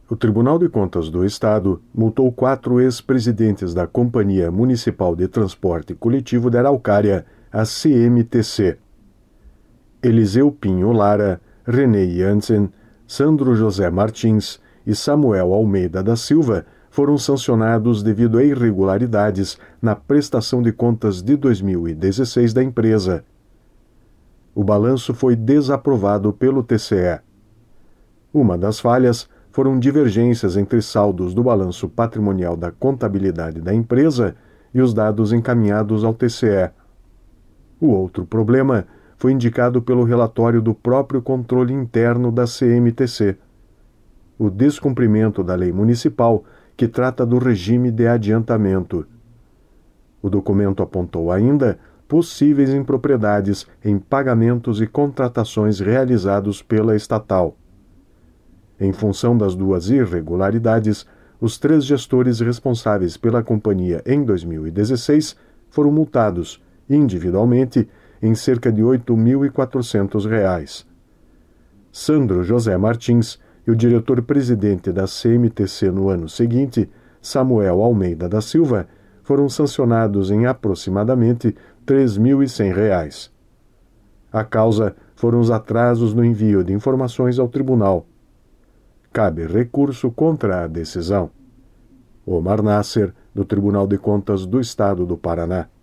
O Tribunal de Contas do Estado multou 4 ex-presidentes da Companhia Municipal de Transporte Coletivo de Araucária, a CMTC. Eliseu Pinho Lara, René Jansen, Sandro José Martins e Samuel Almeida da Silva foram sancionados devido a irregularidades na prestação de contas de 2016 da empresa. O balanço foi desaprovado pelo TCE. Uma das falhas foram divergências entre saldos do balanço patrimonial da contabilidade da empresa e os dados encaminhados ao TCE. O outro problema foi indicado pelo relatório do próprio controle interno da CMTC. O descumprimento da lei municipal que trata do regime de adiantamento. O documento apontou ainda possíveis impropriedades em pagamentos e contratações realizados pela estatal. Em função das 2 irregularidades, os 3 gestores responsáveis pela companhia em 2016 foram multados, individualmente, em cerca de R$ 8.400. Sandro José Martins e o diretor-presidente da CMTC no ano seguinte, Samuel Almeida da Silva, foram sancionados em aproximadamente R$ 3.100. A causa foram os atrasos no envio de informações ao tribunal. Cabe recurso contra a decisão. Omar Nasser, do Tribunal de Contas do Estado do Paraná.